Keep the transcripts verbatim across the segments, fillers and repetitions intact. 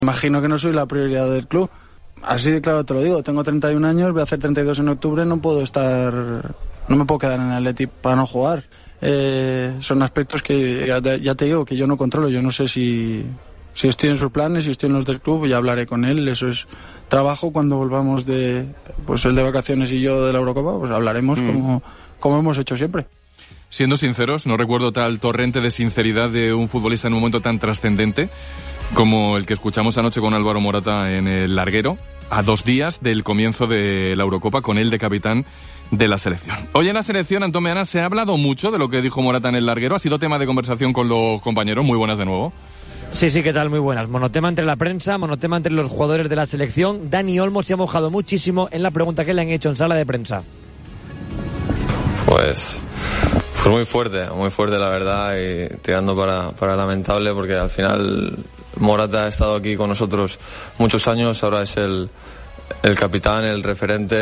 Imagino que no soy la prioridad del club. Así de claro te lo digo, tengo treinta y un años, voy a hacer treinta y dos en octubre, no puedo estar, no me puedo quedar en el Atleti para no jugar. Eh, son aspectos que ya te, ya te digo que yo no controlo, yo no sé si, si estoy en sus planes, si estoy en los del club, ya hablaré con él, eso es trabajo. Cuando volvamos de, pues él de vacaciones y yo de la Eurocopa, pues hablaremos mm. como, como hemos hecho siempre. Siendo sinceros, no recuerdo tal torrente de sinceridad de un futbolista en un momento tan trascendente como el que escuchamos anoche con Álvaro Morata en el larguero, a dos días del comienzo de la Eurocopa, con él de capitán de la selección. Hoy en la selección, Antón Meana, se ha hablado mucho de lo que dijo Morata en el larguero, ha sido tema de conversación con los compañeros. Muy buenas de nuevo. Sí, sí, ¿qué tal? Muy buenas. Monotema entre la prensa, monotema entre los jugadores de la selección. Dani Olmo se ha mojado muchísimo en la pregunta que le han hecho en sala de prensa. Pues... Fue muy fuerte, muy fuerte la verdad, y tirando para, para lamentable, porque al final Morata ha estado aquí con nosotros muchos años, ahora es el, el capitán, el referente,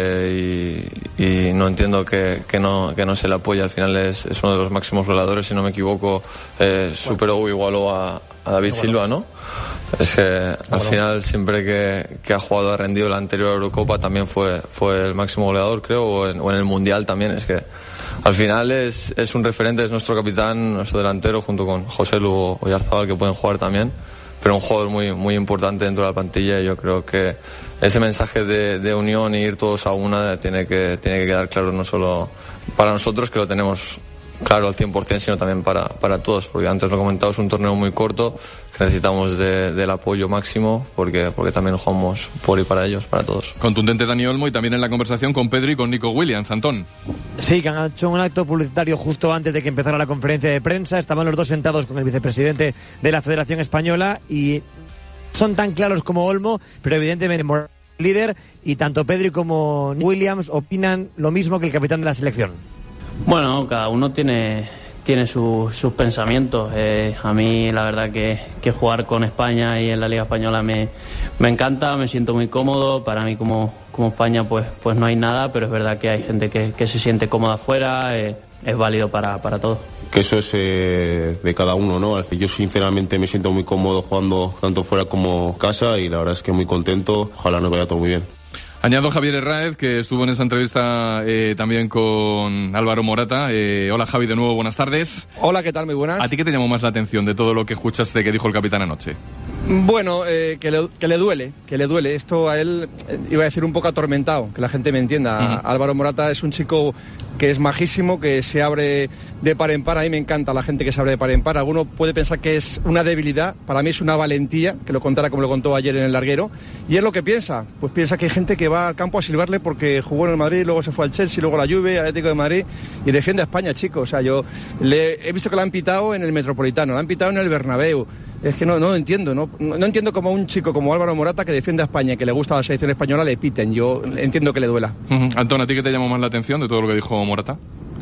eh, y, y no entiendo que, que, no, que no se le apoye. Al final es, es uno de los máximos goleadores, si no me equivoco, eh, superó o igualó a, a David Silva, ¿no? Es que al final siempre que, que ha jugado, ha rendido. La anterior Eurocopa también fue, fue el máximo goleador, creo, o en, o en el Mundial también. Es que al final es, es un referente, es nuestro capitán, nuestro delantero, junto con José Lu o Oyarzabal, que pueden jugar también, pero un jugador muy, muy importante dentro de la plantilla, y yo creo que ese mensaje de, de unión y ir todos a una tiene que, tiene que quedar claro, no solo para nosotros, que lo tenemos claro al cien por ciento, sino también para, para todos, porque antes lo he comentado, es un torneo muy corto, que necesitamos de, del apoyo máximo, porque, porque también jugamos por y para ellos, para todos. Contundente Dani Olmo, y también en la conversación con Pedri y con Nico Williams. Antón. Sí, que han hecho un acto publicitario justo antes de que empezara la conferencia de prensa. Estaban los dos sentados con el vicepresidente de la Federación Española y son tan claros como Olmo, pero evidentemente líder, y tanto Pedri como Williams opinan lo mismo que el capitán de la selección. Bueno, cada uno tiene, tiene su, sus pensamientos. Eh, a mí la verdad que, que jugar con España y en la Liga Española me, me encanta, me siento muy cómodo. Para mí como, como España pues, pues no hay nada, pero es verdad que hay gente que, que se siente cómoda afuera, eh, es válido para, para todos. Que eso es eh, de cada uno, ¿no? Yo sinceramente me siento muy cómodo jugando tanto fuera como casa, y la verdad es que muy contento. Ojalá nos vaya todo muy bien. Añado Javier Herráez, que estuvo en esa entrevista eh, también con Álvaro Morata. Eh, hola Javi, de nuevo, buenas tardes. Hola, ¿qué tal? Muy buenas. ¿A ti qué te llamó más la atención de todo lo que escuchaste que dijo el capitán anoche? Bueno, eh, que, le, que le duele, que le duele. Esto a él, eh, iba a decir un poco atormentado, que la gente me entienda. Uh-huh. Álvaro Morata es un chico que es majísimo, que se abre de par en par. A mí me encanta la gente que se abre de par en par. Alguno puede pensar que es una debilidad, para mí es una valentía, que lo contara como lo contó ayer en el larguero. Y es lo que piensa, pues piensa que hay gente que va al campo a silbarle porque jugó en el Madrid, luego se fue al Chelsea, luego a la Juve, al Atlético de Madrid, y defiende a España, chicos. O sea, yo le, he visto que la han pitado en el Metropolitano, la han pitado en el Bernabéu. Es que no, no entiendo, no, no entiendo cómo a un chico como Álvaro Morata, que defiende a España, que le gusta la selección española, le piten. Yo entiendo que le duela. Uh-huh. Antón, ¿a ti qué te llamó más la atención de todo lo que dijo Morata?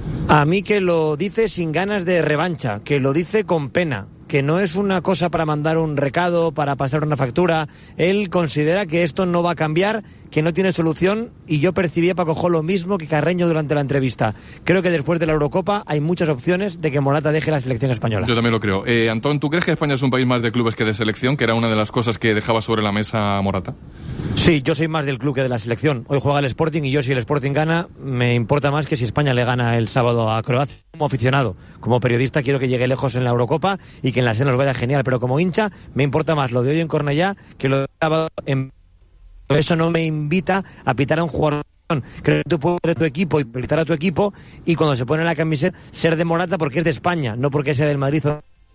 A mí que lo dice sin ganas de revancha, que lo dice con pena, que no es una cosa para mandar un recado, para pasar una factura. Él considera que esto no va a cambiar, que no tiene solución, y yo percibía, Paco Jo, lo mismo que Carreño durante la entrevista. Creo que después de la Eurocopa hay muchas opciones de que Morata deje la selección española. Yo también lo creo. Eh, Antón, ¿tú crees que España es un país más de clubes que de selección, que era una de las cosas que dejaba sobre la mesa Morata? Sí, yo soy más del club que de la selección. Hoy juega el Sporting, y yo, si el Sporting gana, me importa más que si España le gana el sábado a Croacia. Como aficionado, como periodista, quiero que llegue lejos en la Eurocopa y que en la S E N nos vaya genial, pero como hincha me importa más lo de hoy en Cornellá que lo de sábado en... Eso no me invita a pitar a un jugador. Creo que tú puedes ser de tu equipo y pitar a tu equipo, y cuando se pone la camiseta ser de Morata porque es de España, no porque sea del Madrid.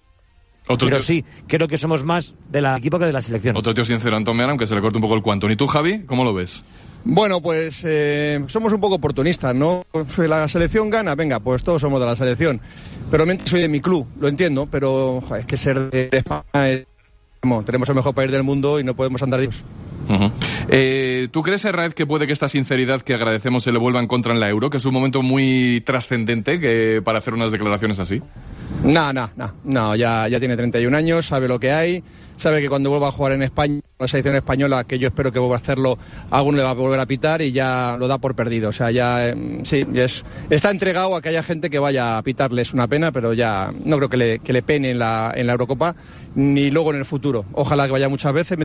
Otro pero tío... sí, creo que somos más del equipo que de la selección. Otro tío sincero, Antón Meana, aunque se le corte un poco el cuanto. ¿Y tú, Javi, cómo lo ves? Bueno, pues eh, somos un poco oportunistas, ¿no? La selección gana, venga, pues todos somos de la selección. Pero mientras soy de mi club, lo entiendo, pero joder, es que ser de España es... Tenemos el mejor país del mundo y no podemos andar de ellos. Uh-huh. Eh, ¿Tú crees, Herráez, que puede que esta sinceridad que agradecemos se le vuelva en contra en la Euro, que es un momento muy trascendente que para hacer unas declaraciones así? No, no, no, no, ya, ya tiene treinta y un años, sabe lo que hay, sabe que cuando vuelva a jugar en España, la selección española, que yo espero que vuelva a hacerlo, alguno le va a volver a pitar y ya lo da por perdido. O sea, ya, eh, sí, ya es, está entregado a que haya gente que vaya a pitarle, es una pena, pero ya no creo que le, que le pene en la, en la Eurocopa, ni luego en el futuro. Ojalá que vaya muchas veces.